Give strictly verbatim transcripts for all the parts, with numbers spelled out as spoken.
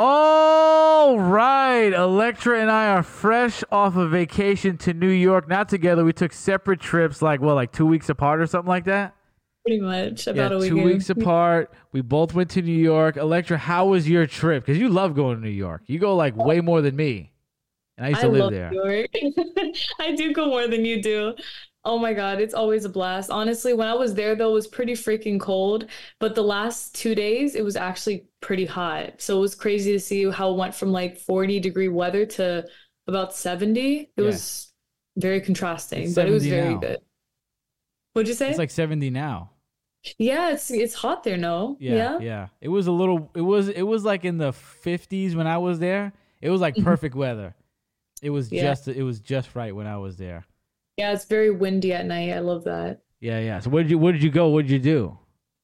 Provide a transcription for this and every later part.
Oh, right. Electra and I are fresh off a vacation to New York. Not together. We took separate trips, like, well, like two weeks apart or something like that. Pretty much Yeah, about a two weeks weekend. apart. We both went to New York. Electra, how was your trip? Because you love going to New York. You go like way more than me. And I used I to live love there. New York. I do go more than you do. Oh my God, it's always a blast. Honestly, when I was there though, it was pretty freaking cold. But the last two days, it was actually pretty hot. So it was crazy to see how it went from like forty degree weather to about seventy. It Yeah. was very It's contrasting, but it was seventy very now. good. What'd you It's say? like seventy now. Yeah, it's it's hot there, no? Yeah, Yeah. yeah. It was a little it was it was like in the fifties when I was there. It was like Mhm. perfect weather. It was Yeah. just it was just right when I was there. Yeah, it's very windy at night. I love that. Yeah, yeah. So where did you where did you go? What did you do?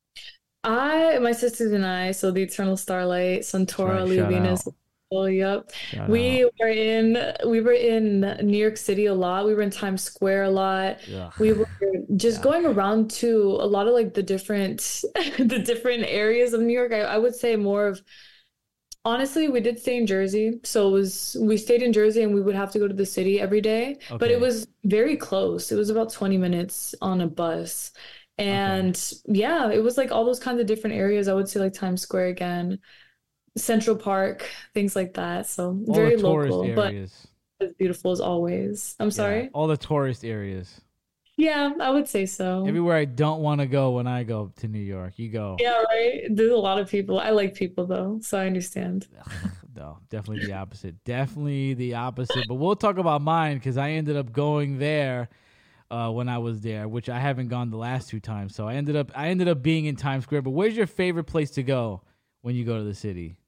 I, my sisters and I, so the Eternal Starlight, That's Suntora, right. Shout Venus. out. Oh, yep. Shout out. We were in we were in New York City a lot. We were in Times Square a lot. We Ugh. were just Yuck. going around to a lot of like the different the different areas of New York. I, I would say more of honestly, we did stay in Jersey. So it was we stayed in Jersey and we would have to go to the city every day, but it Okay. was very close. It was about twenty minutes on a bus. Okay. And yeah, it was like all those kinds of different areas. I would say like Times Square again, Central Park, things like that. So All the very tourist local, but areas. as beautiful as always. I'm Yeah, sorry. all the tourist areas. Yeah, I would say so. Everywhere I don't want to go when I go to New York, you go. Yeah, right. There's a lot of people. I like people though, so I understand. No, definitely the opposite. Definitely the opposite. But we'll talk about mine because I ended up going there uh, when I was there, which I haven't gone the last two times. So I ended up I ended up being in Times Square. But where's your favorite place to go when you go to the city?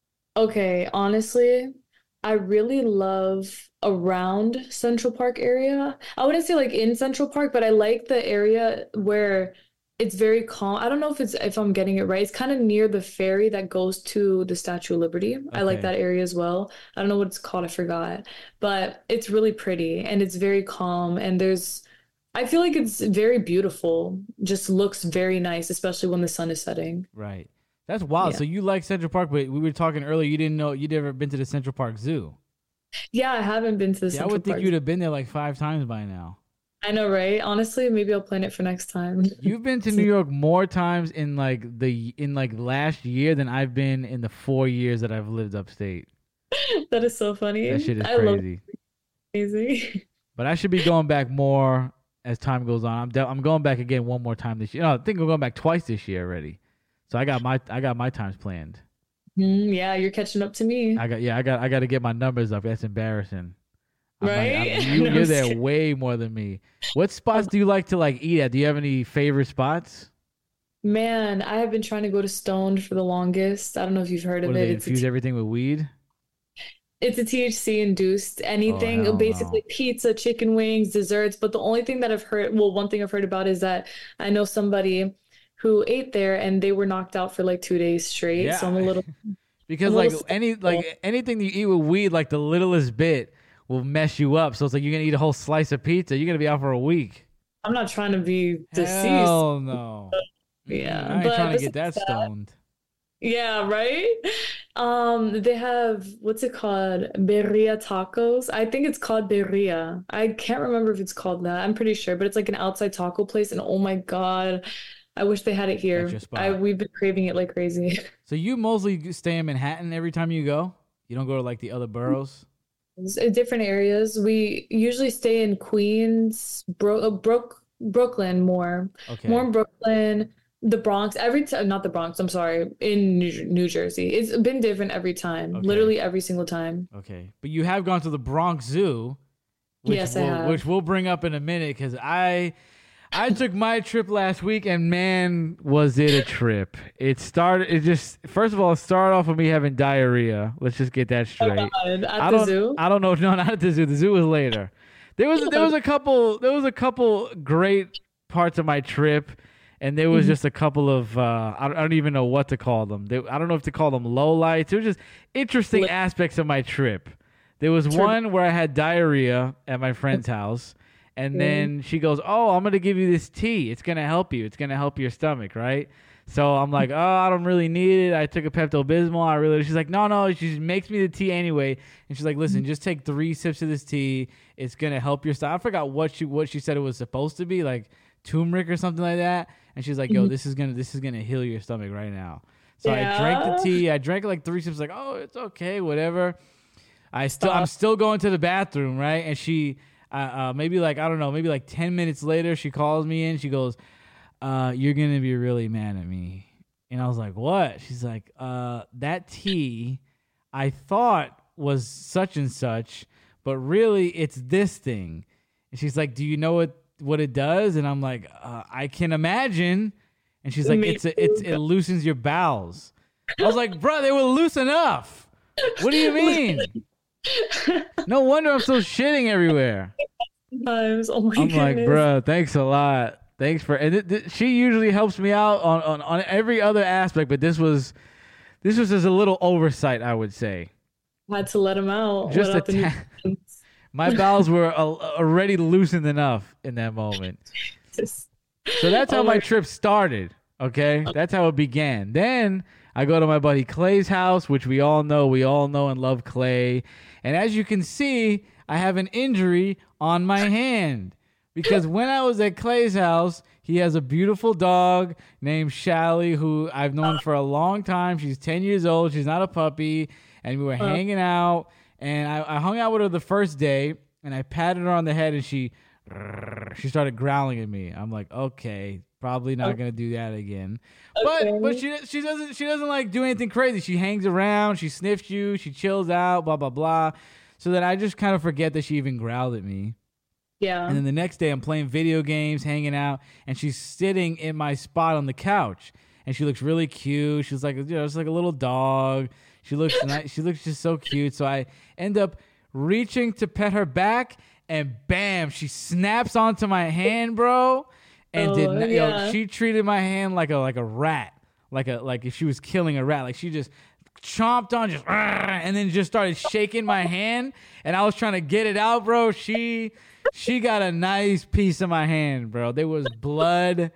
Okay, honestly, I really love around Central Park area. I wouldn't say like in Central Park, but I like the area where it's very calm. I don't know if it's if I'm getting it right. It's kind of near the ferry that goes to the Statue of Liberty. I like Okay. that area as well. I don't know what it's called, I forgot. But it's really pretty and it's very calm and there's I feel like it's very beautiful. Just looks very nice, especially when the sun is setting. Right. That's wild. Yeah. So you like Central Park, but we were talking earlier. You didn't know you'd ever been to the Central Park Zoo. Yeah, I haven't been to the See, I Central would think Park. you'd have been there like five times by now. I know, right? Honestly, maybe I'll plan it for next time. You've been to New York more times in like the in like last year than I've been in the four years that I've lived upstate. That is so That funny. shit is I love crazy. crazy. But I should be going back more as time goes on. I'm de- I'm going back again one more time this year. No, I think I'm going back twice this year already. So I got my I got my times planned. Mm, yeah, you're catching up to me, I got yeah I got I got to get my numbers up. That's embarrassing. I'm like I'm, right? you No, I'm you're just there kidding. way more than me. What spots Um, do you like to like eat at? Do you have any favorite spots? Man, I have been trying to go to Stoned for the longest. I don't know if you've heard What of do it. they It's a infuse T everything with weed? it's a T H C induced Oh anything, hell basically no. pizza, chicken wings, desserts. But the only thing that I've heard, well, one thing I've heard about is that I know somebody who ate there and they were knocked out for like two days straight. So I'm a Yeah. little, Because I'm a little like any skeptical. like anything you eat with weed, like the littlest bit will mess you up. So it's like you're gonna eat a whole slice of pizza. You're gonna be out for a week. I'm not trying to be deceased. Hell no. Mm-mm, Yeah, I ain't but trying to get besides that stoned. yeah, right? Um, they have what's it called? Birria tacos. I think it's called birria. I can't remember if it's called that. I'm pretty sure, but it's like an outside taco place, and oh my God, I wish they had it That's here. your I spot. we've been craving it like crazy. So you mostly stay in Manhattan every time you go. You don't go to like the other boroughs. It's in different areas. We usually stay in Queens, Bro uh, Brook, Brooklyn more, more Okay. in Brooklyn, the Bronx. Every time, not the Bronx. I'm sorry, in New, New Jersey. It's been different every time, Okay. literally every single time. Okay. But you have gone to the Bronx Zoo, which Yes, I we'll which have. we'll bring up in a minute because I I took my trip last week and man was it a trip. It started it just first of all it started off with me having diarrhea. Let's just get that Oh straight. God, at I the don't zoo? I don't know no not at the zoo. The zoo was later. There was there was a couple there was a couple great parts of my trip and there was Mhm. just a couple of uh, I, don't, I don't even know what to call them. They, I don't know if to call them lowlights. There was just interesting Li- aspects of my trip. There was Tur- one where I had diarrhea at my friend's house, and Okay. then she goes, "Oh, I'm gonna give you this tea. It's gonna help you. It's gonna help your stomach, right?" So I'm like, oh, I don't really need it. I took a Pepto Bismol. I really. She's like, no, no. She just makes me the tea anyway, and she's like, listen, just take three sips of this tea. It's gonna help your stomach. I forgot what she what she said it was supposed to be, like turmeric or something like that. And she's like, yo, this is gonna this is gonna heal your stomach right now. So yeah. I drank the tea. I drank like three sips. Like, oh, it's okay, whatever. I still I'm still going to the bathroom, right? And she, uh, uh, maybe like I don't know, maybe like ten minutes later, she calls me in. She goes, Uh, you're going to be really mad at me. And I was like, what? She's like, uh, that tea I thought was such and such, but really it's this thing. And she's like, do you know what, what it does? And I'm like, uh, I can imagine. And she's like, it's a, it's it loosens your bowels. I was like, bro, they were loose enough. What do you mean? No wonder I'm still shitting everywhere. Sometimes, oh my I'm goodness. like, bro, thanks a lot. Thanks for and th- th- she usually helps me out on, on, on every other aspect, but this was this was just a little oversight, I would say. Had to let him out. Just a ta- my bowels were uh, already loosened enough in that moment. So that's how oh my, my trip started. Okay, that's how it began. Then I go to my buddy Clay's house, which we all know, we all know and love Clay. And as you can see, I have an injury on my hand. Because when I was at Clay's house, he has a beautiful dog named Shally, who I've known for a long time. She's ten years old. She's not a puppy. And we were hanging out. And I, I hung out with her the first day. And I patted her on the head. And she she started growling at me. I'm like, okay, probably not going to do that again. Okay. But but she she doesn't she doesn't like do anything crazy. She hangs around. She sniffs you. She chills out, blah, blah, blah. So that I just kind of forget that she even growled at me. Yeah. And then the next day I'm playing video games, hanging out, and she's sitting in my spot on the couch. And she looks really cute. She's like, you know, it's like a little dog. She looks nice. She looks just so cute. So I end up reaching to pet her back, and bam, she snaps onto my hand, bro. And oh, did not, yeah. you know, she treated my hand like a like a rat, like a like if she was killing a rat. Like she just chomped on, just and then just started shaking my hand, and I was trying to get it out, bro. She. She got a nice piece of my hand, bro. There was blood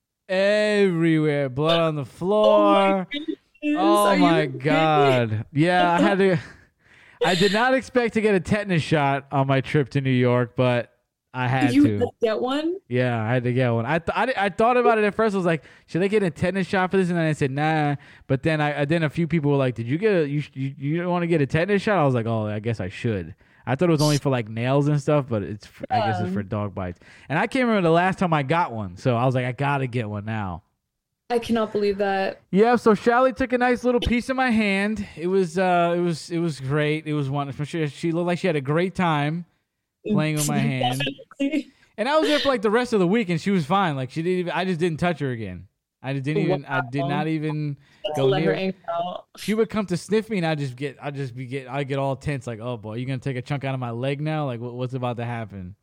everywhere. Blood on the floor. Oh, my, oh my God. Yeah, I had to. I did not expect to get a tetanus shot on my trip to New York, but I had you to. You get one? Yeah, I had to get one. I, th- I, I thought about it at first. I was like, should I get a tetanus shot for this? And then I said, nah. But then I, then a few people were like, did you get a, you, you, you want to get a tetanus shot? I was like, oh, I guess I should. I thought it was only for like nails and stuff, but it's for, I guess it's for dog bites. And I can't remember the last time I got one, so I was like, I gotta get one now. I cannot believe that. Yeah, so Shally took a nice little piece of my hand. It was uh, it was it was great. It was wonderful. She, she looked like she had a great time playing with my hand. And I was there for like the rest of the week, and she was fine. Like she didn't even. I just didn't touch her again. I just didn't even. I did not even go let near. her ink out. She would come to sniff me, and I just get. I just be get. I get all tense, like, oh boy, you gonna take a chunk out of my leg now? Like, what, what's about to happen?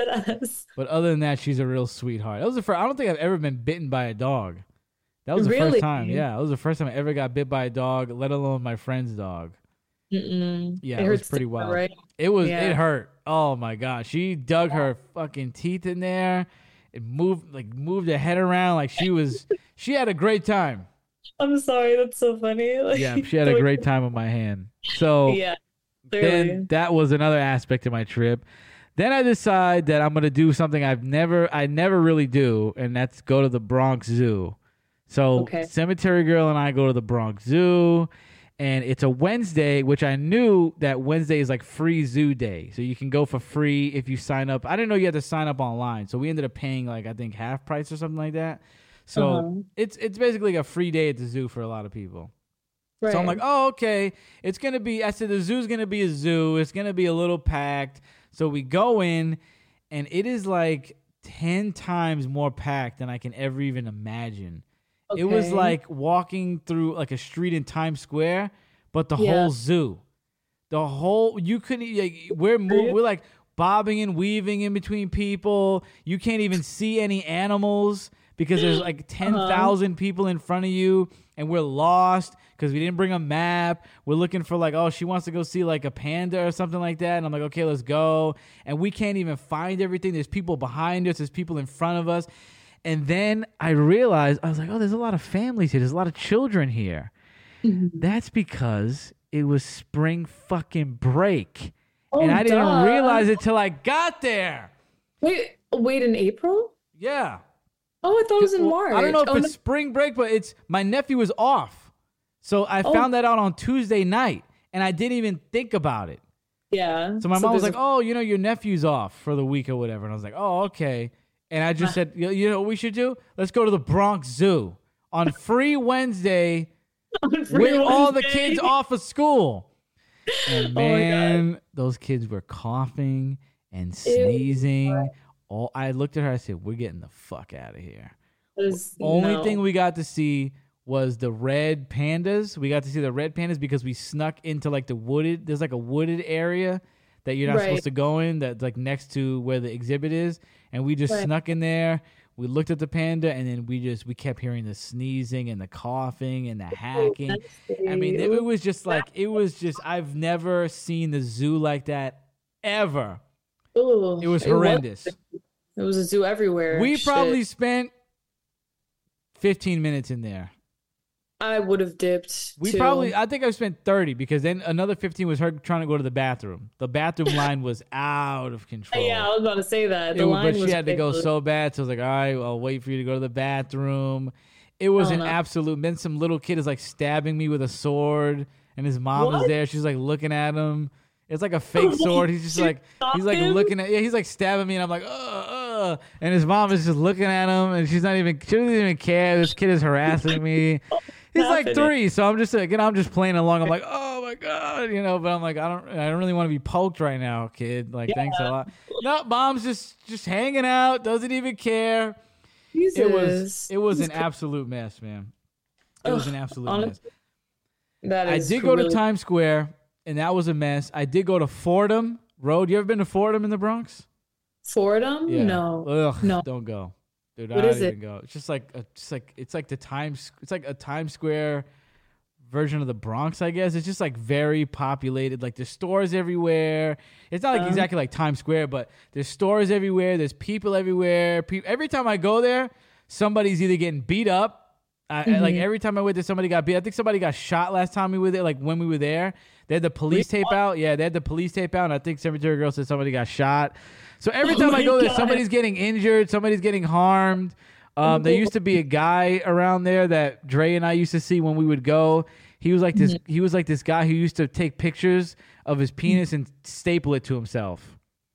But other than that, she's a real sweetheart. That was the first. I don't think I've ever been bitten by a dog. That was the really? first time. Yeah, that was the first time I ever got bit by a dog, let alone my friend's dog. Mm-mm. Yeah, it, it was pretty wild. Right? It was. Yeah. It hurt. Oh my god, she dug her fucking teeth in there. It moved like moved her head around like she was. She had a great time. I'm sorry, that's so funny. Like, yeah, she had a great time with my hand. So yeah, then that was another aspect of my trip. Then I decide that I'm gonna do something I've never, I never really do, and that's go to the Bronx Zoo. So okay. Cemetery Girl and I go to the Bronx Zoo, and it's a Wednesday, which I knew that Wednesday is like free zoo day, so you can go for free if you sign up. I didn't know you had to sign up online, so we ended up paying like I think half price or something like that. So uh-huh. it's it's basically a free day at the zoo for a lot of people. Right. So I'm like, oh, okay. It's going to be, I said the zoo's going to be a zoo. It's going to be a little packed. So we go in, and it is like ten times more packed than I can ever even imagine. Okay. It was like walking through like a street in Times Square, but the yeah. whole zoo. The whole, you couldn't, like, we're moving, we're like bobbing and weaving in between people. You can't even see any animals, because there's like ten thousand uh-huh. people in front of you, and we're lost because we didn't bring a map. We're looking for like, oh, she wants to go see like a panda or something like that. And I'm like, okay, let's go. And we can't even find everything. There's people behind us. There's people in front of us. And then I realized, I was like, oh, there's a lot of families here. There's a lot of children here. Mhm. That's because it was spring fucking break. Oh, and I didn't duh. realize it till I got there. Wait, wait, in April? Yeah. Oh, I thought it was in Well, March. I don't know if oh, it's no. spring break, but it's my nephew was off. So I Oh. found that out on Tuesday night, and I didn't even think about it. Yeah. So my mom was there's like, "Oh, you know, your nephew's off for the week or whatever," and I was like, "Oh, okay." And I just said, "You you know what we should do? Let's go to the Bronx Zoo on free Wednesday a- on free with all the Wednesday. kids off of school." And Oh my God. man, those kids were coughing and sneezing. All I looked at her, I said, "We're getting the fuck out of here." There's- Only no. thing we got to see was the red pandas. We got to see the red pandas because we snuck into like the wooded. There's like a wooded area that you're not Right. supposed to go in. That's like next to where the exhibit is, and we just Right. snuck in there. We looked at the panda, and then we just we kept hearing the sneezing and the coughing and the hacking. That's I mean, it, sweet. it was just like it was just. I've never seen the zoo like that ever. Ooh, It was horrendous. It was a zoo everywhere. We Shit. probably spent fifteen minutes in there. I would have dipped. We too. probably, I think I spent thirty because then another fifteen was her trying to go to the bathroom. The bathroom line was out of control. Yeah, I was about to say that. The It was- line but was she had to go ridiculous. so bad. So I was like, all right, well, I'll wait for you to go to the bathroom. It was Oh, an no. absolute, then some little kid is like stabbing me with a sword and his mom is What? there. She's like looking at him. It's like a fake sword. He's just She like, he's like stopped him? looking at, yeah, he's like stabbing me and I'm like, uh, uh. And his mom is just looking at him and she's not even, she doesn't even care. This kid is harassing me. He's like Happening. three, so I'm just like, you know, I'm just playing along. I'm like, oh my god, you know, but I'm like, I don't, I don't really want to be poked right now, kid. Like, thanks a lot. No, mom's just, just hanging out, doesn't even care. Jesus. It was, it was an Jesus Christ. absolute mess, man. It was an absolute mess. Honestly, that I is did go to really- Times Square, and that was a mess. I did go to Fordham Road. You ever been to Fordham in the Bronx? Fordham? Yeah. No. Ugh, No. don't go. Dude, What I is don't it? even go. It's just like a, just like it's like the Times it's like a Times Square version of the Bronx, I guess. It's just like very populated. Like there's stores everywhere. It's not like Um, exactly like Times Square, but there's stores everywhere. There's people everywhere. Pe- every time I go there, somebody's either getting beat up. I, I- like Mhm. every time I went there, somebody got beat. I think somebody got shot last time we were there. Like when we were there, they had the police tape out. Yeah, they had the police tape out, and I think Cemetery Girl said somebody got shot. So every Oh time I my go there, God. somebody's getting injured, somebody's getting harmed. Um, there used to be a guy around there that Dre and I used to see when we would go. He was like this. Mm-hmm. He was like this guy who used to take pictures of his penis and staple it to himself.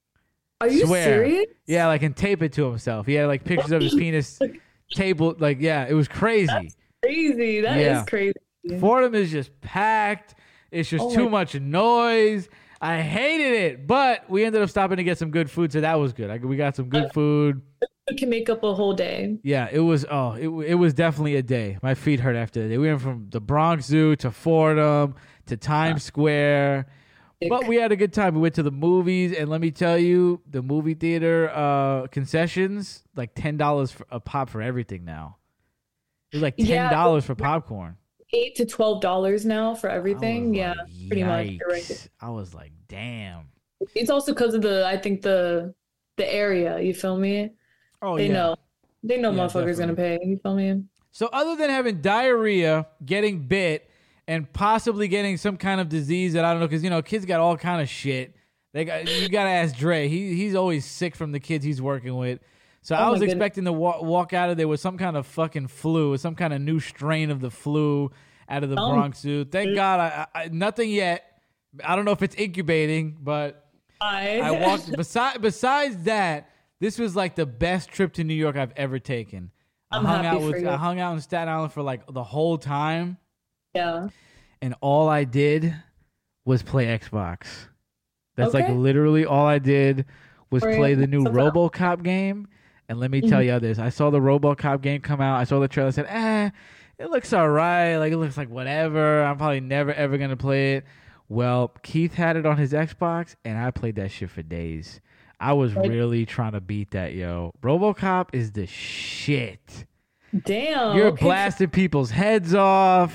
Are you Swear. serious? Yeah, like and tape it to himself. He had like pictures of his penis tabled. Like yeah, it was crazy. Crazy. That is Yeah. crazy. Fordham is just packed. It's just Oh too my- much noise. I hated it, but we ended up stopping to get some good food, so that was good. I, we got some good food. It can make up a whole day. Yeah, it was. Oh, it it was definitely a day. My feet hurt after the day. We went from the Bronx Zoo to Fordham to Times Square, but we had a good time. We went to the movies, and let me tell you, the movie theater uh, concessions like ten dollars a pop for everything now. It was like ten Yeah. dollars for popcorn. Eight to twelve dollars now for I everything. was Yeah, like, pretty much. You're right. yikes. I was like, damn. It's also because of the, I think the the area. You feel me? Oh They yeah. know. They know Yeah, motherfuckers gonna pay. You feel me? So other than having diarrhea, getting bit, and possibly getting some kind of disease that I don't know, because you know kids got all kind of shit. They got you got to ask Dre. He he's always sick from the kids he's working with. So Oh I my was goodness. expecting to walk, walk out of there with some kind of fucking flu, some kind of new strain of the flu out of the Oh. Bronx Zoo. Thank God, I, I nothing yet. I don't know if it's incubating, but I I walked. Besides besides that, this was like the best trip to New York I've ever taken. I I'm hung happy out for with you. I hung out in Staten Island for like the whole time, Yeah. and all I did was play Xbox. That's like Okay. literally all I did was Or play the new something else. RoboCop game. And let me tell Mhm. you this: I saw the RoboCop game come out. I saw the trailer. I said, "Eh, it looks alright. Like it looks like whatever. I'm probably never ever gonna play it." Well, Keith had it on his Xbox, and I played that shit for days. I was Right. really trying to beat that, yo. RoboCop is the shit. Damn. You're okay. blasting people's heads off.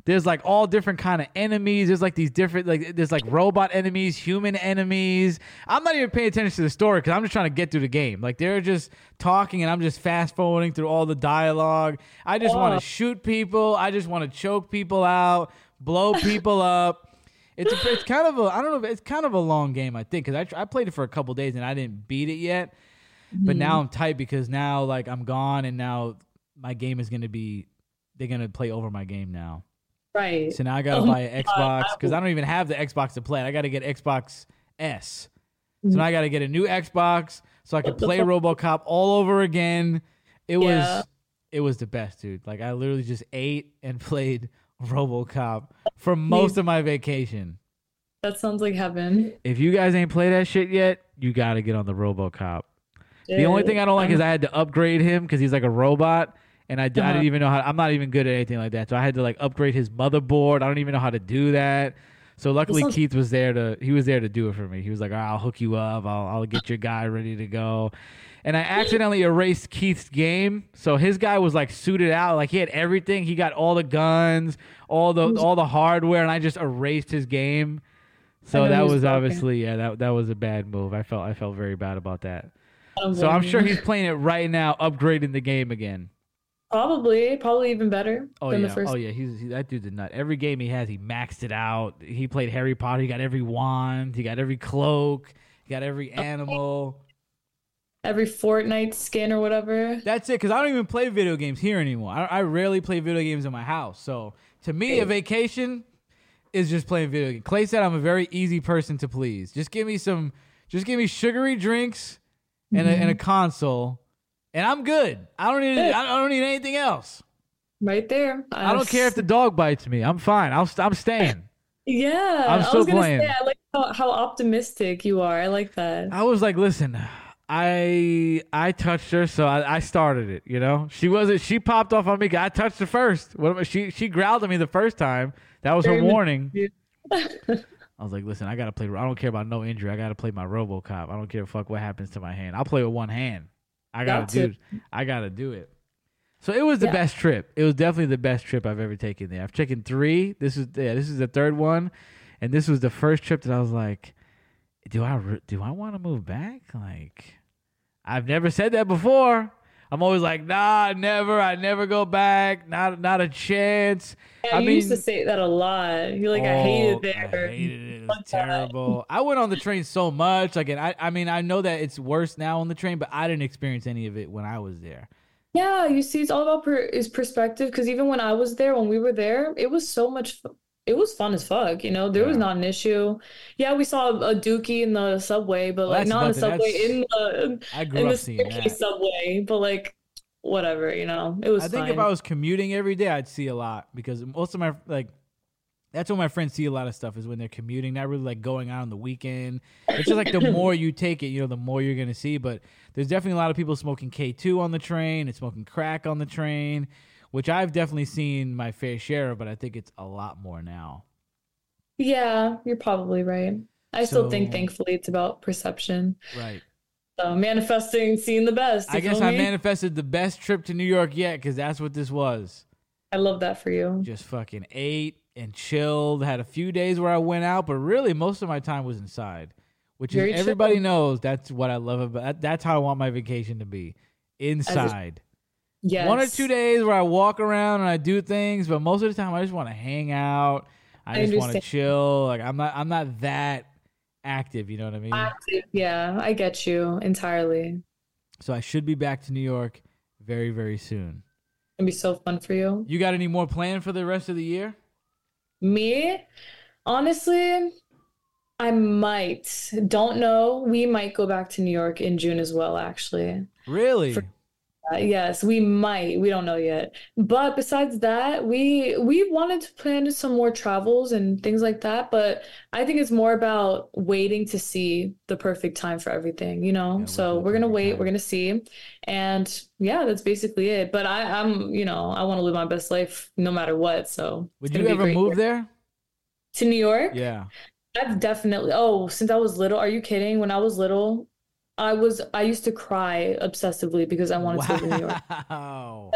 There's like all different kind of enemies. There's like these different like there's like robot enemies, human enemies. I'm not even paying attention to the story because I'm just trying to get through the game. Like they're just talking and I'm just fast forwarding through all the dialogue. I just Oh, want to shoot people. I just want to choke people out, blow people up. It's a, it's kind of a I don't know. It's kind of a long game, I think, because I tr- I played it for a couple days and I didn't beat it yet. But now I'm tight because now like I'm gone and now my game is gonna be they're gonna play over my game now. right. So now I gotta Oh buy my an God. Xbox because I don't even have the Xbox to play it. I gotta get Xbox S. So now I gotta get a new Xbox so I can What the play fuck? RoboCop all over again. It Yeah. was it was the best, dude. Like I literally just ate and played RoboCop for most of my vacation. That sounds like heaven. If you guys ain't played that shit yet, you gotta get on the RoboCop. The only thing I don't like is I had to upgrade him because he's like a robot, and I, I Uh-huh. didn't even know how. I'm not even good at anything like that, so I had to like upgrade his motherboard. I don't even know how to do that. So luckily sounds- Keith was there to he was there to do it for me. He was like, "All right, I'll hook you up. I'll I'll get your guy ready to go." And I accidentally erased Keith's game, so his guy was like suited out, like he had everything. He got all the guns, all the all the hardware, and I just erased his game. So know that he was was broken. obviously yeah that that was a bad move. I felt I felt very bad about that. I don't So I'm blame sure you. he's playing it right now, upgrading the game again. Probably, probably even better Oh than yeah, the first. oh yeah. He's he, that dude's a nut. Every game he has, he maxed it out. He played Harry Potter. He got every wand. He got every cloak. He got every animal. Every Fortnite skin or whatever. That's it. Because I don't even play video games here anymore. I, I rarely play video games in my house. So to me, a vacation is just playing video games. Clay said I'm a very easy person to please. Just give me some. Just give me sugary drinks and a, and a console, and I'm good. I don't need. I don't need anything else. Right there. I don't care if the dog bites me. I'm fine. I'll, I'm staying. Yeah, I'm I still was gonna playing. say I like how, how optimistic you are. I like that. I was like, listen, I I touched her, so I, I started it. You know, she wasn't. She popped off on me. 'Cause I touched her first. What am I- she she growled at me the first time. That was her Very warning. mature. I was like, listen, I gotta play. I don't care about no injury. I gotta play my RoboCop. I don't care fuck what happens to my hand. I'll play with one hand. I gotta Got to. do. I gotta do it. So it was the Yeah. best trip. It was definitely the best trip I've ever taken there. I've taken three. This is yeah. This is the third one, and this was the first trip that I was like, do I re- do I want to move back? Like, I've never said that before. I'm always like, nah, never. I never go back. Not not a chance. Yeah, I you mean, used to say that a lot. You're like, I oh, hate it there. I hated it. It was Fuck that. terrible. I went on the train so much. Like, and I, I mean, I know that it's worse now on the train, but I didn't experience any of it when I was there. Yeah, you see, it's all about per is perspective. Because even when I was there, when we were there, it was so much. fu- It was fun as fuck. You know, there was Yeah. not an issue. Yeah, we saw a Dookie in the subway, but Well, like that's not in the nothing. subway, That's- in the I grew in the up seeing staircase that. subway. But like, whatever. You know, it was I think fine. if I was commuting every day, I'd see a lot because most of my like. That's when my friends see a lot of stuff is when they're commuting, not really like going out on the weekend. It's just like the more you take it, you know, the more you're gonna see. But there's definitely a lot of people smoking K two on the train and smoking crack on the train, which I've definitely seen my fair share of. But I think it's a lot more now. Yeah, you're probably right. I still think, So- thankfully, it's about perception. Right. So manifesting, seeing the best. You I guess feel I me? manifested the best trip to New York yet because that's what this was. I love that for you. Just fucking ate and chilled. Had a few days where I went out, but really most of my time was inside, which Very is chill. everybody knows that's what I love about that. That's how I want my vacation to be, inside. Yes. One or two days where I walk around and I do things, but most of the time I just want to hang out. I I just want to understand. chill. Like I'm not I'm not that active, you know what I mean? Active. Yeah, I get you entirely. So I should be back to New York very, very soon. It'd be so fun for you. You got any more planned for the rest of the year? Me, honestly, I might. Don't know. We might go back to New York in June as well, actually. Really? For- Uh, yes, we might. We don't know yet. But besides that, we we wanted to plan some more travels and things like that. But I think it's more about waiting to see the perfect time for everything, you know? Yeah, wait So for the we're gonna perfect wait, time. we're gonna see. And yeah, that's basically it. But I, I'm, you know, I want to live my best life no matter what. So it's Would gonna you be a ever great move year. there? To New York? Yeah. I've definitely, oh, since I was little, are you kidding? When I was little, I was I used to cry obsessively because I wanted to live in New York. Wow.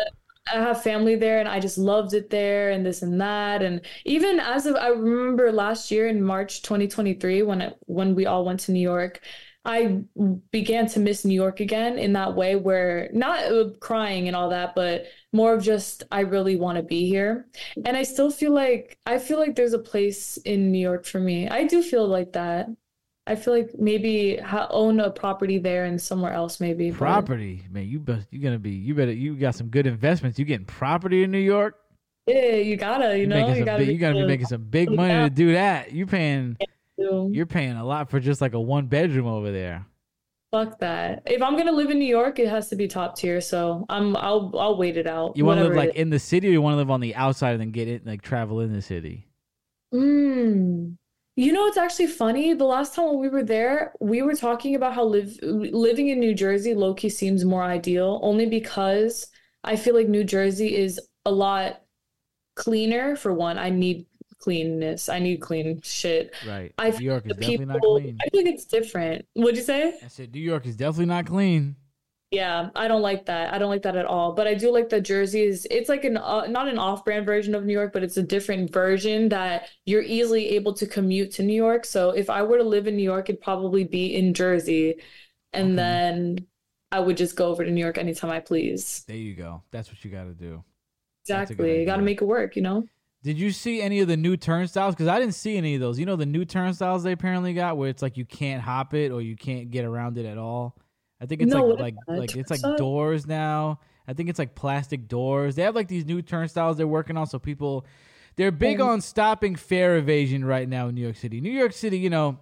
I have family there and I just loved it there and this and that. And even as of I remember last year in March twenty twenty-three when it, when we all went to New York, I began to miss New York again in that way where not uh, crying and all that, but more of just I really want to be here. And I still feel like I feel like there's a place in New York for me. I do feel like that. I feel like maybe ha own a property there and somewhere else maybe, but Property, man. You best, you gonna be. You better. You got some good investments. You getting property in New York? yeah, you gotta, you You know, making you some gotta big. be You gotta be able making some big to money to down. do that. You paying. to- You're paying a lot for just like a one bedroom over there. Fuck that. If I'm gonna live in New York, it has to be top tier. So I'm I'll I'll wait it out. You want to live Whatever like it in the city, or you want to live on the outside and then get it like travel in the city? is. Mm. You know, it's actually funny. The last time when we were there, we were talking about how live living in New Jersey low-key seems more ideal, only because I feel like New Jersey is a lot cleaner for one. I need cleanness. I need clean shit. Right. I New feel York like is the definitely not people, clean. I think it's different. What'd you say? I said New York is definitely not clean. Yeah, I don't like that. I don't like that at all. But I do like that Jersey is, it's like an, uh, not an off-brand version of New York, but it's a different version that you're easily able to commute to New York. So if I were to live in New York, it'd probably be in Jersey. And Okay. then I would just go over to New York anytime I please. There you go. That's what you got to do. That's a good Exactly. You got to idea. make it work, you know? Did you see any of the new turnstiles? Because I didn't see any of those. You know the new turnstiles they apparently got, where it's like you can't hop it or you can't get around it at all. I think it's No, like what is like that? like it's like Turnstile? doors now. I think it's like plastic doors. They have like these new turnstiles they're working on, so people they're big Oh. on stopping fare evasion right now in New York City. New York City, you know,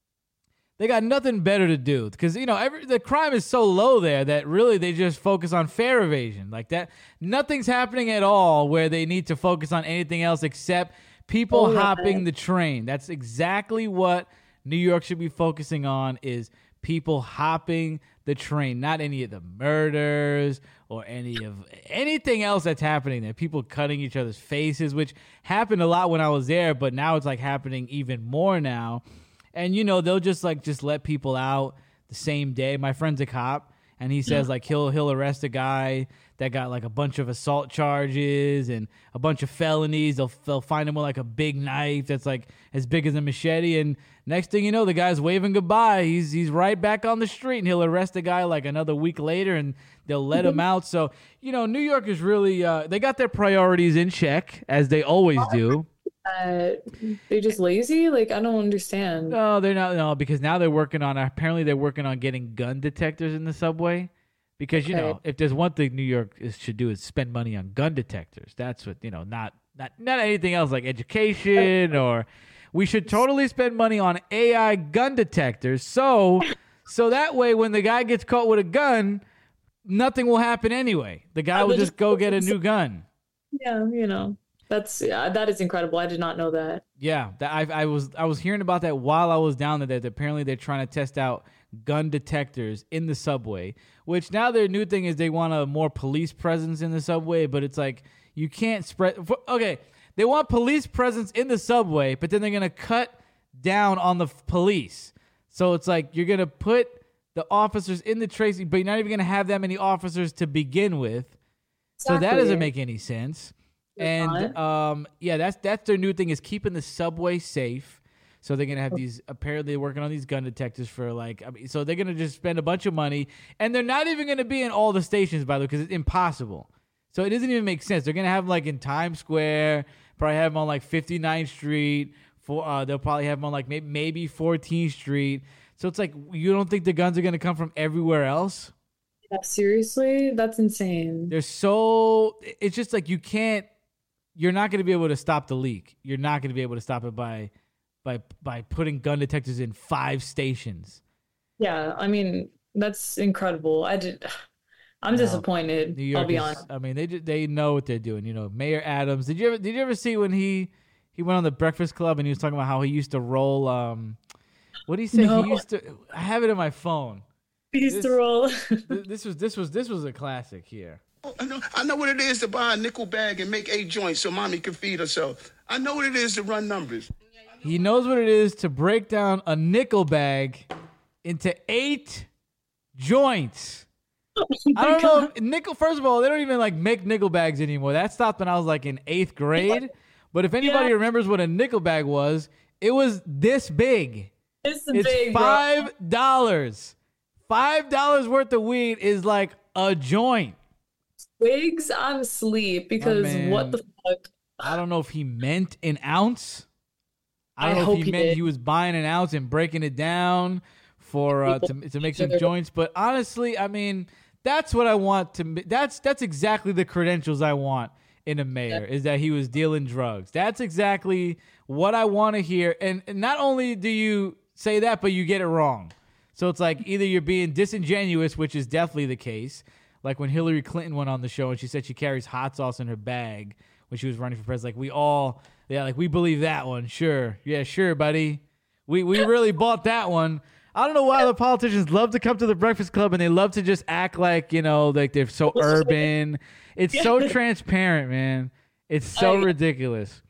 they got nothing better to do because you know every the crime is so low there that really they just focus on fare evasion like that. Nothing's happening at all where they need to focus on anything else except people Oh, hopping right. the train. That's exactly what New York should be focusing on is people hopping the train, not any of the murders or any of anything else that's happening there. People cutting each other's faces, which happened a lot when I was there, but now it's like happening even more now. And you know, they'll just like just let people out the same day. My friend's a cop and he says like he'll he'll arrest a guy that got like a bunch of assault charges and a bunch of felonies. They'll they'll find him with like a big knife that's like as big as a machete, and next thing you know, the guy's waving goodbye. He's he's right back on the street, and he'll arrest a guy like another week later, and they'll let him out. So you know, New York is really uh, they got their priorities in check as they always do. Uh, they just lazy? Like, I don't understand. No, they're not. No, because now they're working on. Apparently, they're working on getting gun detectors in the subway. Because you Okay. know, if there's one thing New York is, should do is spend money on gun detectors. That's what you know, not not not anything else like education or. We should totally spend money on A I gun detectors. So, so that way, when the guy gets caught with a gun, nothing will happen anyway. The guy I will would just just- go get a new gun. Yeah, you know, that's yeah, that is incredible. I did not know that. Yeah, that I I was I was hearing about that while I was down there. That apparently they're trying to test out gun detectors in the subway. Which now their new thing is they want a more police presence in the subway. But it's like you can't spread. Okay, they want police presence in the subway, but then they're gonna cut down on the f- police. So it's like you're gonna put the officers in the Tracy, but you're not even gonna have that many officers to begin with. So that Exactly. doesn't make any sense. And um, yeah, that's that's their new thing is keeping the subway safe. So they're gonna have these. Apparently, they're working on these gun detectors for like. I mean, so they're gonna just spend a bunch of money, and they're not even gonna be in all the stations, by the way, because it's impossible. So it doesn't even make sense. They're gonna have them like in Times Square, probably have them on like fifty-ninth Street. For uh, they'll probably have them on like maybe maybe fourteenth Street. So it's like you don't think the guns are gonna come from everywhere else? Yeah, seriously, that's insane. They're so. It's just like you can't. You're not going to be able to stop the leak. You're not going to be able to stop it by, by, by putting gun detectors in five stations. Yeah, I mean, that's incredible. I did. I'm No, disappointed. New York I'll be is. honest. I mean, they ju- they know what they're doing. You know, Mayor Adams. Did you ever did you ever see when he he went on the Breakfast Club and he was talking about how he used to roll? Um, what did he say? No. He used to. I have it in my phone. We used This- to roll. Th- This was this was this was a classic here. I know, I know what it is to buy a nickel bag and make eight joints so mommy can feed herself. I know what it is to run numbers. He knows what it is to break down a nickel bag into eight joints. Oh my I don't know. God. If nickel. First of all, they don't even like make nickel bags anymore. That stopped when I was like in eighth grade. But if anybody Yeah. remembers what a nickel bag was, it was this big. It's It's big, bro. five dollars. Five dollars worth of weed is like a joint. Wigs, I'm asleep because man. what the fuck? I don't know if he meant an ounce. I don't I know hope if he, he meant did. he was buying an ounce and breaking it down for uh, to to make some joints. But honestly, I mean, that's what I want to. That's that's exactly the credentials I want in a mayor. Is that he was dealing drugs. That's exactly what I want to hear. And, and not only do you say that, but you get it wrong. So it's like either you're being disingenuous, which is definitely the case. Like when Hillary Clinton went on the show and she said she carries hot sauce in her bag when she was running for president. Like we all, yeah, like we believe that one. Sure. Yeah, sure, buddy. We we really bought that one. I don't know why the politicians love to come to the Breakfast Club and they love to just act like, you know, like they're so urban. It's so transparent, man. It's so I- ridiculous.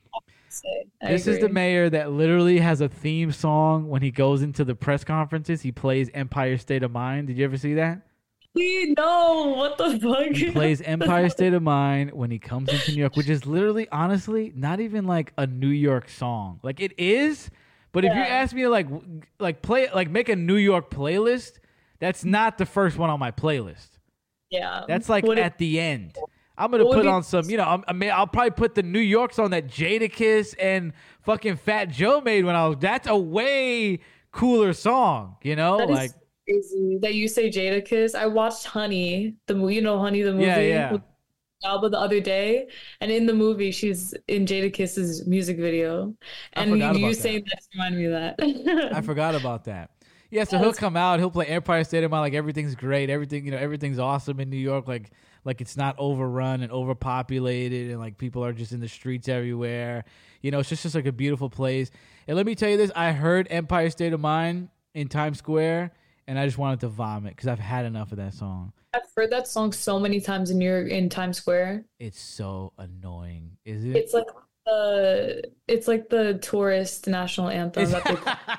I This is the agree. mayor that literally has a theme song when he goes into the press conferences. He plays Empire State of Mind. Did you ever see that? We know what the fuck. He plays Empire State of Mind when he comes into New York, which is literally, honestly, not even like a New York song. Like it is, but if you Yeah. ask me to like, w- like play, like make a New York playlist, that's not the first one on my playlist. Yeah. That's like What it- at the end. I'm gonna What would put be- on some, you know, I'm, I mean, I'll probably put the New York song that Jadakiss and fucking Fat Joe made when I was. That's a way cooler song, you know, that is like crazy that you say Jadakiss. I watched Honey, the movie, you know, Honey, the movie. Yeah, yeah. With Alba the other day, and in the movie, she's in Jadakiss's music video, I and forgot you about saying that. that reminded me of that. I forgot about that. Yeah, so Yeah, he'll it's- come out, he'll play Empire State of Mind, like everything's great, everything, you know, everything's awesome in New York, like like it's not overrun and overpopulated, and like people are just in the streets everywhere. You know, it's just, just like a beautiful place. And let me tell you this, I heard Empire State of Mind in Times Square, and I just wanted to vomit because I've had enough of that song. I've heard that song so many times in New York, in Times Square. It's so annoying, is it? It's like the it's like the tourist national anthem that they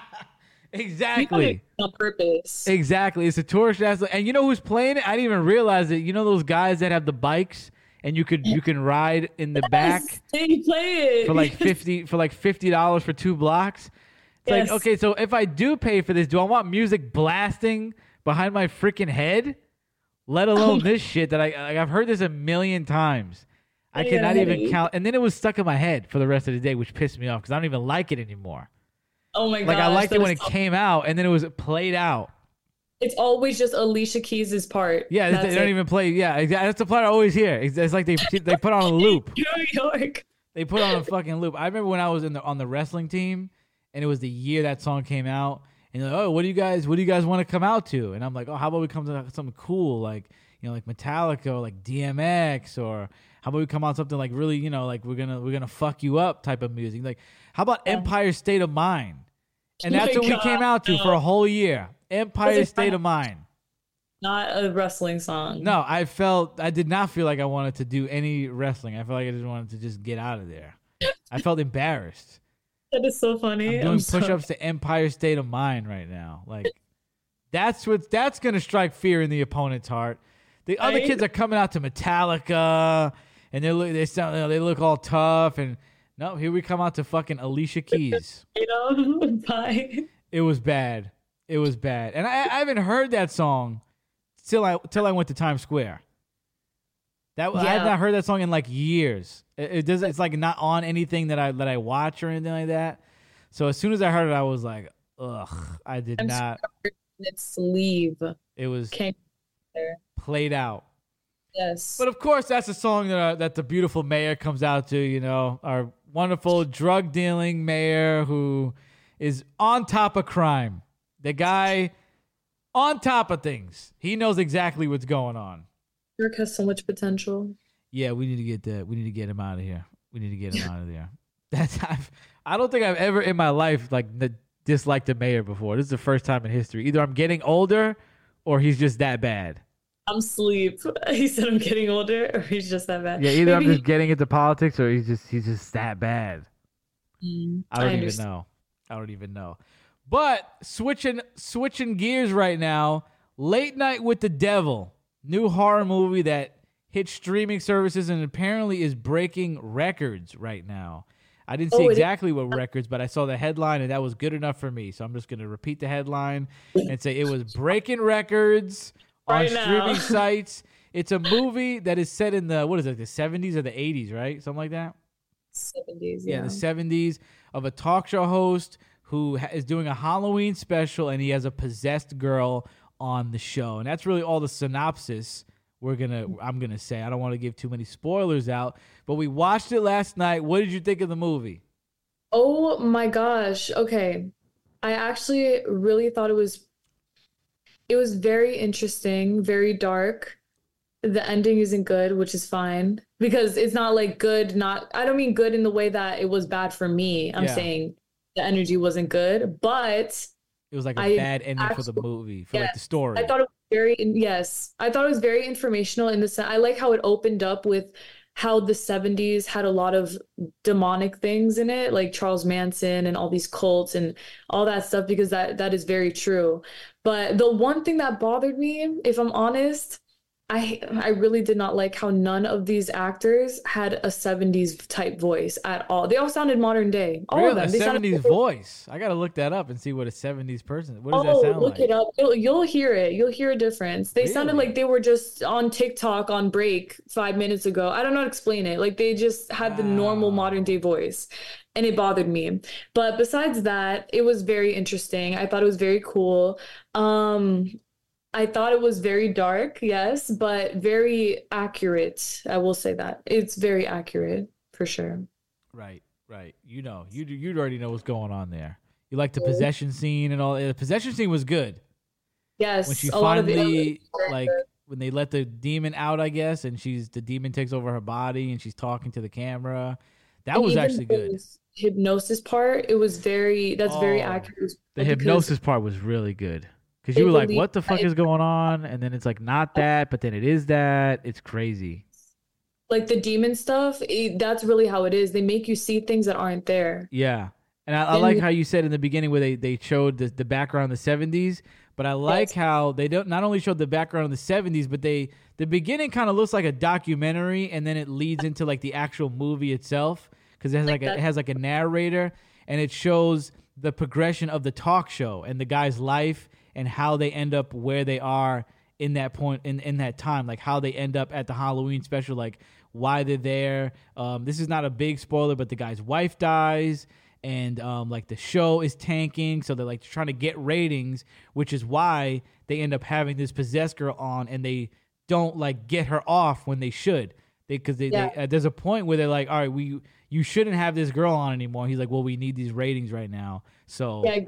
Exactly. on purpose. Exactly. It's a tourist national, and you know who's playing it? I didn't even realize it. You know those guys that have the bikes and you could you can ride in the back Yes, they play it for like fifty for like fifty dollars for two blocks. It's Yes. like, okay, so if I do pay for this, do I want music blasting behind my freaking head? Let alone this shit that I like, I've heard this a million times. I I got cannot a even headache. count, and then it was stuck in my head for the rest of the day, which pissed me off because I don't even like it anymore. Oh my Like I gosh, liked that it when is it so- came out, and then it was played out. It's always just Alicia Keys' part. Yeah, they, That's they don't it. even play. Yeah, exactly. That's the part I always hear. It's, it's like they they put on a loop. New York. They put on a fucking loop. I remember when I was in the on the wrestling team, and it was the year that song came out. And they're like, oh, what do you guys what do you guys want to come out to? And I'm like, oh, how about we come to something cool like you know like Metallica or like D M X, or how about we come out something like really you know like we're gonna we're gonna fuck you up type of music. Like how about Yeah. Empire State of Mind? And Oh that's my what we God, came out to for no. a whole year. Empire Was it State fun? of Mind. Not a wrestling song. No, I felt I did not feel like I wanted to do any wrestling. I felt like I just wanted to just get out of there. I felt embarrassed. That is so funny. I'm doing so- push-ups to Empire State of Mind right now. Like that's what that's gonna strike fear in the opponent's heart. The other Right? kids are coming out to Metallica, and they look they sound you know, they look all tough, and no, here we come out to fucking Alicia Keys. You know, bye. It was bad. It was bad, and I, I haven't heard that song till I till I went to Times Square. That I have Yeah. not heard that song in like years. It, it does. It's like not on anything that I that I watch or anything like that. So as soon as I heard it, I was like, ugh. I did I'm not. Its sleeve It was came there. played out. Yes. But of course, that's a song that uh, that the beautiful mayor comes out to. You know, our wonderful drug dealing mayor who is on top of crime. The guy on top of things. He knows exactly what's going on. New York has so much potential. Yeah, we need to get that. We need to get him out of here. We need to get him out of there. That's I've, I don't think I've ever in my life like n- disliked a mayor before. This is the first time in history. Either I'm getting older, or he's just that bad. I'm asleep. He said I'm getting older, or he's just that bad. Yeah, either I'm Maybe just getting into politics, or he's just he's just that bad. he- Mm, I don't even understand. know. I don't even know. But switching switching gears right now. Late Night with the Devil. new horror movie that hit streaming services and apparently is breaking records right now. I didn't see Oh, it is. exactly what records, but I saw the headline and that was good enough for me. So I'm just going to repeat the headline and say it was breaking records on Right now. streaming sites. It's a movie that is set in the, what is it, the seventies or the eighties, right? Something like that? seventies, Yeah, yeah. the seventies, of a talk show host who ha- is doing a Halloween special, and he has a possessed girl on the show. And that's really all the synopsis we're gonna I'm gonna say. I don't want to give too many spoilers out, but we watched it last night. What did you think of the movie? Oh my gosh. Okay. I actually really thought it was it was very interesting, very dark. The ending isn't good, which is fine because it's not like good, not I don't mean good in the way that it was bad for me. I'm Yeah. saying the energy wasn't good, but It was like a I bad ending for the actually- movie, for like the yes, story. I thought it was very, yes, I thought it was very informational in the sense. I like how it opened up with how the seventies had a lot of demonic things in it, like Charles Manson and all these cults and all that stuff, because that that is very true. But the one thing that bothered me, if I'm honest, I I really did not like how none of these actors had a seventies type voice at all. They all sounded modern day. All Really? of them. A They sounded seventies voice. I gotta look that up and see what a seventies person. What does Oh, that sound look like? it up. You'll, you'll hear it. You'll hear a difference. They sounded Really? like they were just on TikTok on break five minutes ago. I don't know how to explain it. Like they just had the normal Wow. modern day voice, and it bothered me. But besides that, it was very interesting. I thought it was very cool. Um, I thought it was very dark, yes, but very accurate. I will say that. It's very accurate for sure. Right, right. You know, you you already know what's going on there. You like the possession scene and all. The possession scene was good. Yes, When she a lot of the finally, elements. like, when they let the demon out, I guess, and she's the demon takes over her body and she's talking to the camera. That And was even actually good. the hypnosis part, it was very, that's very Oh, accurate. The because, hypnosis part was really good because They you were like, believe- "What the fuck I- is going on?" And then it's like not that, but then it is that. It's crazy. like the demon stuff, it, that's really how it is. They make you see things that aren't there. Yeah. And I, I Then like we- how you said in the beginning where they, they showed the, the background in the seventies, but I like Yes. how they don't not only showed the background in the seventies, but they the beginning kind of looks like a documentary, and then it leads into like the actual movie itself because it has like, Like a, that. it has like a narrator, and it shows the progression of the talk show and the guy's life and how they end up where they are in that point in, in that time, like how they end up at the Halloween special, like why they're there. Um, this is not a big spoiler, but the guy's wife dies. And um, like the show is tanking, so they're like trying to get ratings, which is why they end up having this possessed girl on, and they don't like get her off when they should. They because they, Yeah. they uh, there's a point where they're like, all right, we you shouldn't have this girl on anymore. He's like, well, we need these ratings right now, so Yeah,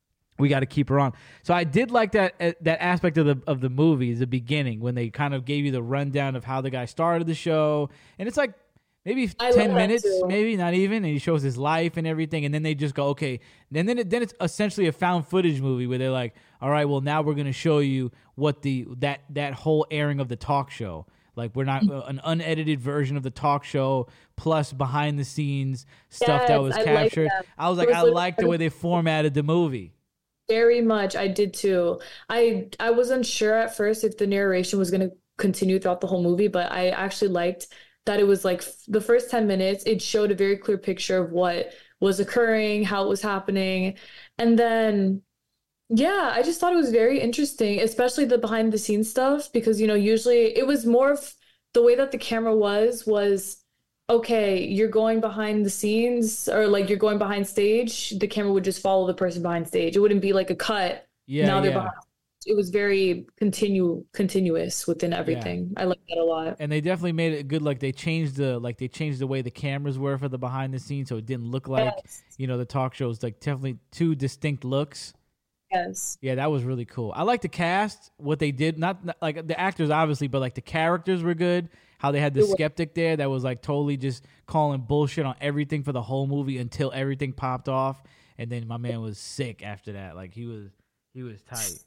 we got to keep her on. So I did like that uh, that aspect of the of the movie, the beginning when they kind of gave you the rundown of how the guy started the show, and it's like. Maybe I ten love that minutes, too. maybe not even, and he shows his life and everything, and then they just go, okay. And then it, then it's essentially a found footage movie where they're like, all right, well now we're gonna show you what the that that whole airing of the talk show. Like we're not uh, an unedited version of the talk show plus behind the scenes stuff that Yes, was I like captured. that. I was It like, was I like- like the way they formatted the movie. very much. I did too. I I was unsure at first if the narration was going to continue throughout the whole movie, but I actually liked that it was like f- the first ten minutes, it showed a very clear picture of what was occurring, how it was happening. And then, yeah, I just thought it was very interesting, especially the behind the scenes stuff, because, you know, usually it was more of the way that the camera was, was okay, you're going behind the scenes or like you're going behind stage, the camera would just follow the person behind stage. It wouldn't be like a cut. Yeah, Now they're yeah. behind. It was very continue continuous within everything. I like that a lot. And they definitely made it good. Like they changed the like they changed the way the cameras were for the behind the scenes, so it didn't look like Yes. you know the talk shows. Like definitely two distinct looks. Yes. Yeah, that was really cool. I like the cast, what they did. Not, not like the actors, obviously, but like the characters were good. How they had the It was- skeptic there that was like totally just calling bullshit on everything for the whole movie until everything popped off, and then my man was sick after that. Like he was, he was tight.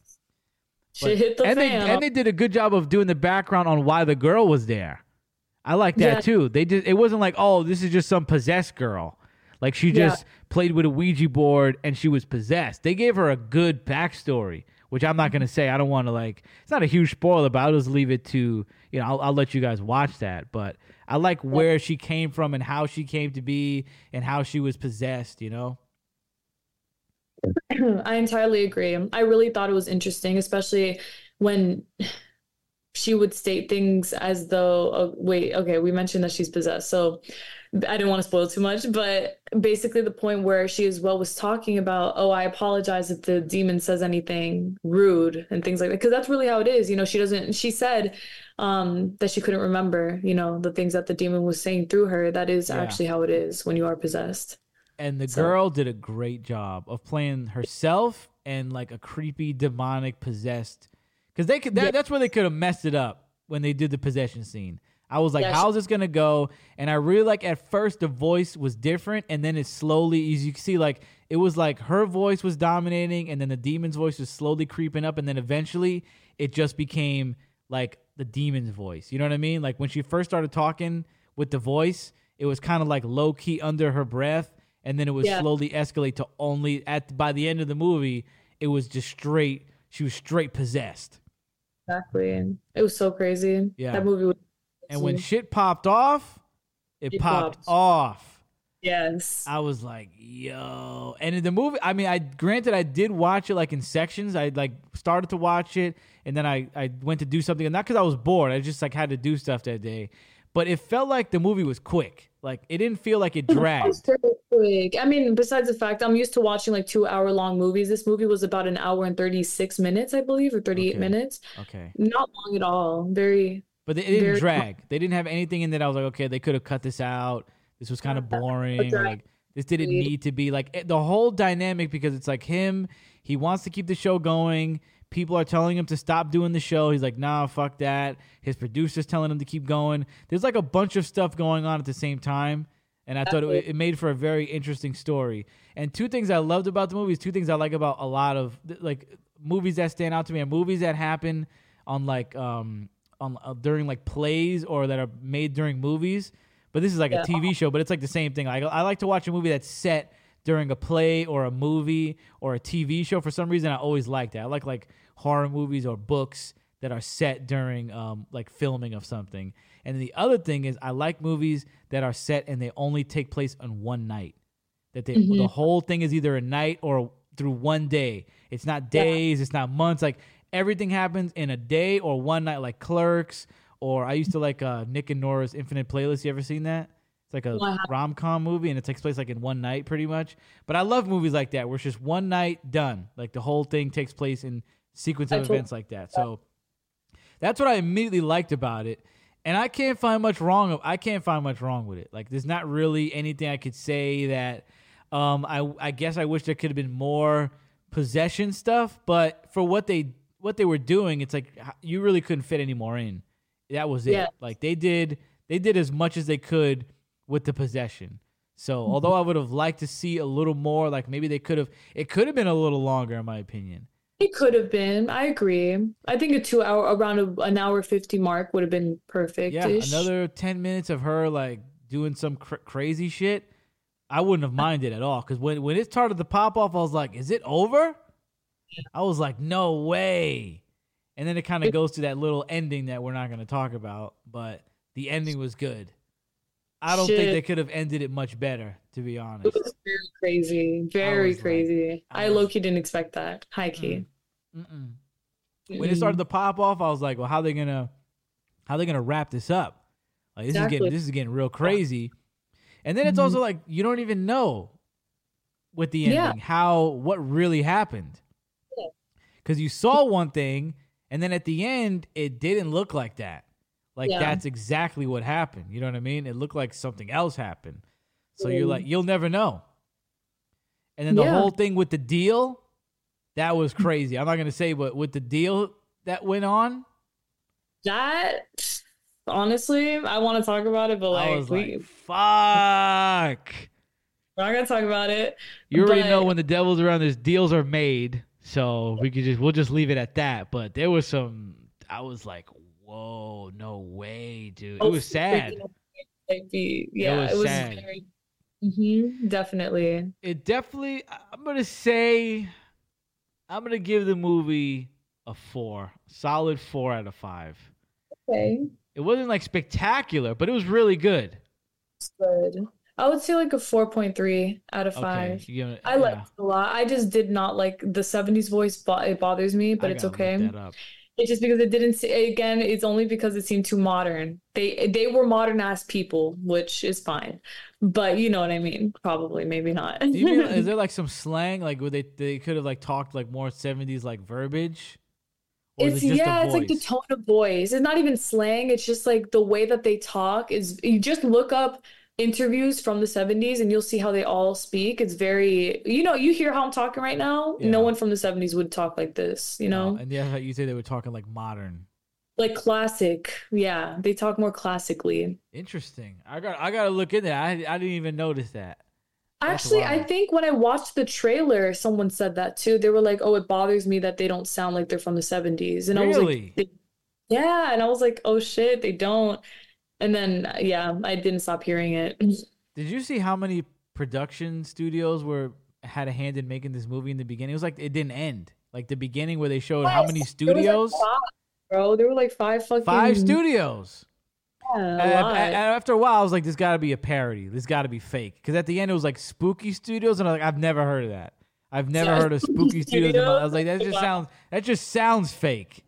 Shit hit the and they fan. and they did a good job of doing the background on why the girl was there. I like that Yeah. too. They did. It wasn't like, oh, this is just some possessed girl. Like she Yeah. just played with a Ouija board and she was possessed. They gave her a good backstory, which I'm not gonna say. I don't want to like. It's not a huge spoiler, but I'll just leave it to you know. I'll, I'll let you guys watch that. But I like where she came from and how she came to be and how she was possessed. You know. I entirely agree. I really thought it was interesting, especially when she would state things as though, oh, wait, okay, we mentioned that she's possessed. So I didn't want to spoil too much, but basically the point where she as well was talking about, oh, I apologize if the demon says anything rude and things like that. Because that's really how it is. You know, she doesn't, she said um, that she couldn't remember, you know, the things that the demon was saying through her. That is yeah. actually how it is when you are possessed. And the so. girl did a great job of playing herself and like a creepy, demonic, possessed. Because they could, that, yeah. that's where they could have messed it up when they did the possession scene. I was like, yeah, how's this going to go? And I really like at first the voice was different. And then it slowly, as you can see, like it was like her voice was dominating. And then the demon's voice was slowly creeping up. And then eventually it just became like the demon's voice. You know what I mean? Like when she first started talking with the voice, it was kind of like low key under her breath. And then it would yeah. slowly escalate to only at by the end of the movie, it was just straight. She was straight possessed. Exactly. It was so crazy. Yeah. That movie was And when shit popped off, it, it popped, popped off. Yes. I was like, yo. And in the movie, I mean, I granted I did watch it like in sections. I like started to watch it and then I, I went to do something. And not because I was bored. I just like had to do stuff that day. But it felt like the movie was quick. Like it didn't feel like it dragged. It was quick. I mean, besides the fact I'm used to watching like two hour long movies. This movie was about an hour and thirty-six minutes, I believe, or thirty-eight okay. minutes. Okay. Not long at all. Very But it didn't Very drag. They didn't have anything in that I was like, okay, they could have cut this out. This was kind of boring. Like this didn't need to be like the whole dynamic because it's like him. He wants to keep the show going. People are telling him to stop doing the show. He's like, nah, fuck that. His producer's telling him to keep going. There's like a bunch of stuff going on at the same time. And I thought it, it made for a very interesting story. And two things I loved about the movies, two things I like about a lot of like movies that stand out to me are movies that happen on like um on uh, during like plays or that are made during movies. But this is like yeah. a T V show, but it's like the same thing. Like I like to watch a movie that's set during a play or a movie or a T V show. For some reason, I always like that. I like like horror movies or books that are set during um like filming of something. And the other thing is I like movies that are set and they only take place on one night. That they mm-hmm. the whole thing is either a night or through one day. It's not days, yeah. it's not months. Like everything happens in a day or one night, like Clerks, or I used to like uh, Nick and Nora's Infinite Playlist. You ever seen that? It's like a wow. rom-com movie, and it takes place like in one night pretty much. But I love movies like that where it's just one night, done. Like the whole thing takes place in sequence of events like that. So that's what I immediately liked about it. And I can't find much wrong. I can't find much wrong with it. Like there's not really anything I could say that um, I, I guess I wish there could have been more possession stuff. But for what they what they were doing, it's like you really couldn't fit any more in. That was it. Yeah. Like they did they did as much as they could with the possession. So mm-hmm. although I would have liked to see a little more, like maybe they could have it could have been a little longer in my opinion. It could have been. I agree. I think a two hour around a, an hour fifty mark would have been perfect. Yeah, another ten minutes of her like doing some cr- crazy shit. I wouldn't have minded at all because when when it started to pop off, I was like, "Is it over?" Yeah. I was like, "No way!" And then it kind of goes to that little ending that we're not going to talk about, but the ending was good. I don't Shit. think they could have ended it much better, to be honest. It was very crazy. Very I crazy. Like, I, I low-key didn't expect that. High key. Mm-mm. Mm-mm. When it started to pop off, I was like, well, how are they gonna how are they gonna wrap this up? Like this exactly. is getting this is getting real crazy. And then it's mm-hmm. also like you don't even know with the ending yeah. how what really happened. Because yeah. you saw one thing and then at the end it didn't look like that. Like, yeah. that's exactly what happened. You know what I mean? It looked like something else happened. So mm. you're like, you'll never know. And then the yeah. whole thing with the deal, that was crazy. I'm not going to say, but with the deal that went on. That, honestly, I want to talk about it, but like, I was we, like fuck. We're not going to talk about it. You already but... know when the devil's around, there's deals are made. So we could just, we'll just leave it at that. But there was some, I was like, whoa, no way, dude. It was sad. Yeah, it was, it was sad. Very, mm-hmm, definitely. It definitely, I'm going to say, I'm gonna give the movie a four, solid four out of five. Okay. It wasn't like spectacular, but it was really good. It's good. I would say like a four point three out of Okay, five. you gonna, I yeah, liked it a lot. I just did not like the seventies voice, but it bothers me, but I it's gotta okay. look that up. It's just because it didn't se- again, it's only because it seemed too modern. They they were modern ass people, which is fine. But you know what I mean? Probably, maybe not. Do you mean, is there like some slang, like where they they could have like talked like more seventies like verbiage? Or is It's it just yeah, the it's like the voice? tone of voice. It's not even slang. It's just like the way that they talk is you just look up interviews from the seventies and you'll see how they all speak. It's very, you know, you hear how I'm talking right now. Yeah. No one from the seventies would talk like this, you Oh, know? and yeah, you say they were talking like modern. Like classic. Yeah, they talk more classically. Interesting. I got I gotta look in there. I I didn't even notice that. That's Actually, I wild. think when I watched the trailer, someone said that too. They were like, "Oh, it bothers me that they don't sound like they're from the seventies." And I was Really? like, they- "Yeah." And I was like, "Oh shit, they don't." And then yeah, I didn't stop hearing it. Did you see how many production studios were had a hand in making this movie in the beginning? It was like it didn't end. Like the beginning where they showed how many Yes, there was like studios? five, bro. There were like five fucking Five studios. Yeah, And, a and lot. after a while, I was like, "This got to be a parody. This got to be fake." Because at the end, it was like Spooky Studios, and I'm like, "I've never heard of that. I've never Yeah, heard of Spooky Spooky Studios." in my- I was like, "That just Wow. sounds. That just sounds fake."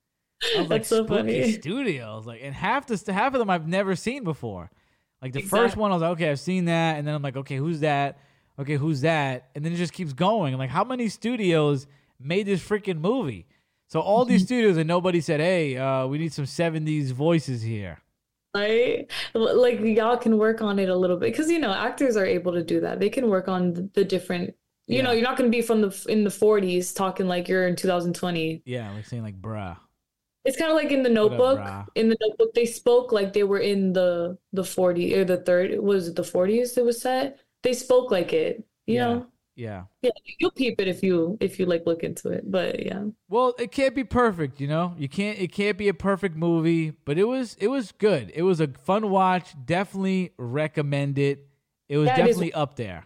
I was like, That's so "Spooky funny. Studios," like, and half the half of them I've never seen before. Like the first Exactly. one, I was like, "Okay, I've seen that," and then I'm like, "Okay, who's that? Okay, who's that?" And then it just keeps going. I'm like, how many studios made this freaking movie? So all these studios, and nobody said, "Hey, uh, we need some seventies voices here." Right? L- Like y'all can work on it a little bit because you know actors are able to do that. They can work on the, the different. You Yeah. know, you're not going to be from the f- in the forties talking like you're in two thousand twenty. Yeah, like saying like "bruh." It's kind of like in the up, Notebook. brah? In the Notebook, they spoke like they were in the the forty or the third. Was it the forties? It was set. They spoke like it. You Yeah. know. Yeah. Yeah, you'll peep it if you if you like look into it. But yeah. Well, it can't be perfect, you know. You can't. It can't be a perfect movie, but it was. It was good. It was a fun watch. Definitely recommend it. It was Yeah, it is. definitely up there.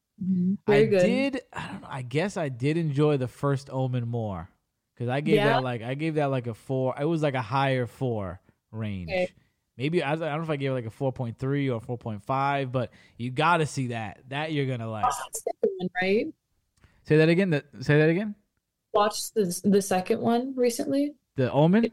Very I good. did. I don't know. I guess I did enjoy the first Omen more because I gave Yeah? that like I gave that like a four. It was like a higher four range. Okay. Maybe I, I don't know if I gave it like a four point three or four point five, but you got to see that. That you're gonna like. Watched the second one, right? Say that again. The, say that again. Watched the the second one recently. The Omen.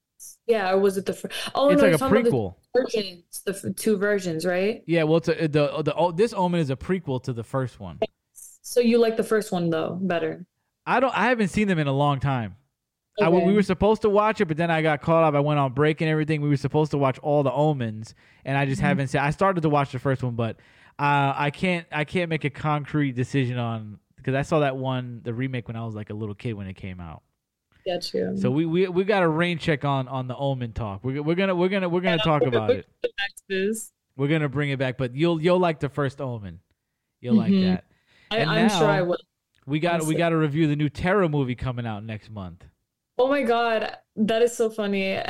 Yeah, or was it the first? Oh It's no, like you're a talking about prequel. the versions, the f- two versions, right? Yeah, well, it's a, the the oh, this Omen is a prequel to the first one. So you like the first one though better? I don't. I haven't seen them in a long time. I w Okay. we were supposed to watch it, but then I got caught up. I went on break and everything. We were supposed to watch all the Omens, and I just Mhm. haven't seen. I started to watch the first one, but uh, I can't. I can't make a concrete decision on because I saw that one, the remake, when I was like a little kid when it came out. Got you. So we we, we got a rain check on on the Omen talk. We're we're gonna we're gonna we're gonna talk about it. Back to this. We're gonna bring it back, but you'll you'll like the first Omen. You'll like Mhm. that. I, And I'm sure I now- will. We got we Honestly. got to review the new Terror movie coming out next month. Oh my God, that is so funny.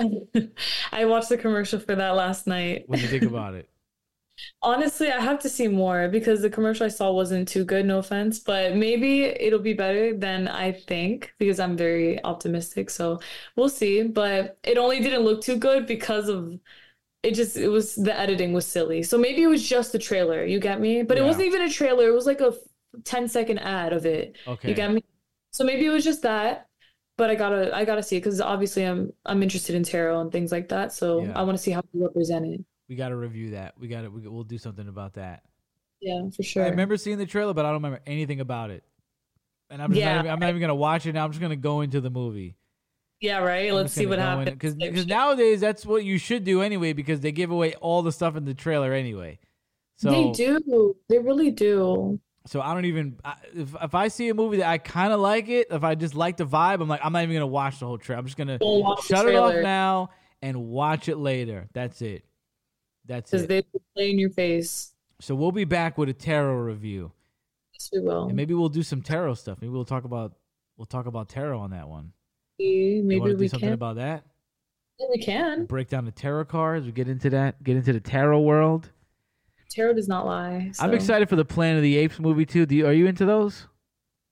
I watched the commercial for that last night. What do you think about it? Honestly, I have to see more because the commercial I saw wasn't too good, no offense, but maybe it'll be better than I think because I'm very optimistic. So we'll see. But it only didn't look too good because of it just it was the editing was silly. So maybe it was just the trailer, you get me? But it Yeah. wasn't even a trailer, it was like a ten second ad of it. Okay. You get me? So maybe it was just that. But I gotta I gotta see it because obviously I'm I'm interested in tarot and things like that. So Yeah. I want to see how you represent it. We got to review that. We got to. We, we'll do something about that. Yeah, for sure. I remember seeing the trailer, but I don't remember anything about it. And I'm just Yeah. not even, I'm not even gonna watch it now. I'm just gonna go into the movie. Yeah, right. Let's see what happens. Because Type because shit. nowadays that's what you should do anyway because they give away all the stuff in the trailer anyway. So They do. They really do. So I don't even I, if if I see a movie that I kind of like it, if I just like the vibe, I'm like I'm not even gonna watch the whole trailer. I'm just gonna Don't watch the shut it off trailer. now and watch it later. That's it. That's Because it. they play in your face. So we'll be back with a tarot review, Yes, we will. and maybe we'll do some tarot stuff. Maybe we'll talk about we'll talk about tarot on that one. Maybe, You maybe want to do we something can. about that? Yeah, we can. Break down the tarot cards. We get into that. Get into the tarot world. Tarot does not lie. I'm so. excited for the Planet of the Apes movie too. Do you, are you into those?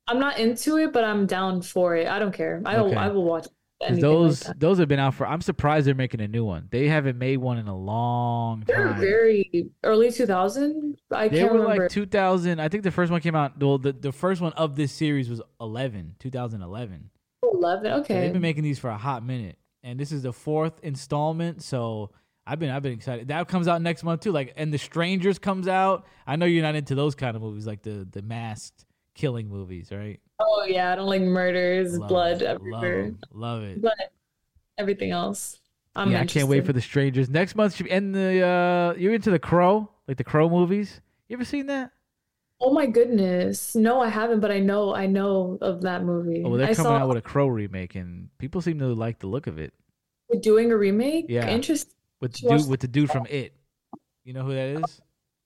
I'm not into it, but I'm down for it. I don't care. I will, I Okay. will watch Because anything like those that. those have been out for. I'm surprised they're making a new one. They haven't made one in a long They're time. very early two thousand. I They can't were like remember. two thousand. I think the first one came out. Well, the the first one of this series was eleven, two thousand eleven. eleven. So they've Okay. been making these for a hot minute, and this is the fourth installment. So I've been I've been excited. That comes out next month too. Like, and The Strangers comes out. I know you're not into those kind of movies, like the the masked killing movies, right? Oh yeah, I don't like murders, Love blood 'em, love everywhere, 'em, love it. but everything else, I'm Yeah, I can't wait interested. for The Strangers next month. Should, and the uh, you're into the Crow, like the Crow movies. You ever seen that? Oh my goodness. No, I haven't, but I know I know of that Oh, movie. well, they're I coming saw out with a Crow remake, and people seem to like the look of it. we're doing a remake. Yeah, Interesting. with the Should watch dude with the dude from It. You know who that is?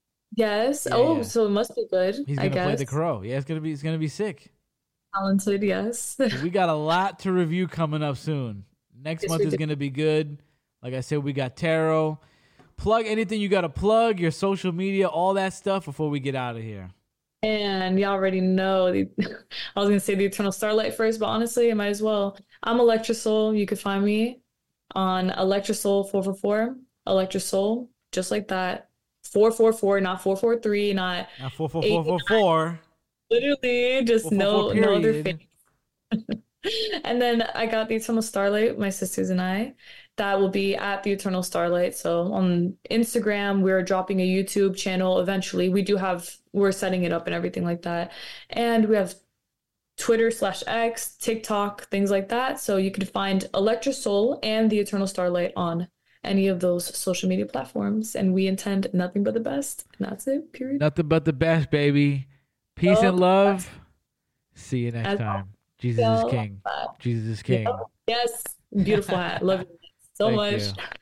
Yes. Yeah, Oh, yeah. so it must be good, He's I gonna play the guess. Crow. Yeah, it's gonna be it's gonna be sick. Talented, yes. So we got a lot to review coming up soon. Next Yes, month we is do. gonna be good. Like I said, we got tarot. Plug anything you gotta plug, your social media, all that stuff before we get out of here. And you already know the, I was gonna say the Eternal Starlight first, but honestly, I might as well. I'm Electrosoul. You could find me on Electrosoul four four four. Electrosoul, just like that. four four four, not four four three, not Now four four four four four. literally just four four no four no other period. fake. And then I got the Eternal Starlight, my sisters and I. That will be at the Eternal Starlight. So on Instagram, we're dropping a YouTube channel eventually. We do have, we're setting it up and everything like that. And we have Twitter slash X, TikTok, things like that. So you can find Electra Soul and the Eternal Starlight on any of those social media platforms. And we intend nothing but the best. And that's it, period. Nothing but the best, baby. Peace Oh, and love. See you next As time. Jesus is well. king. Jesus is king. Yes, beautiful hat. Love it so Thank much. you.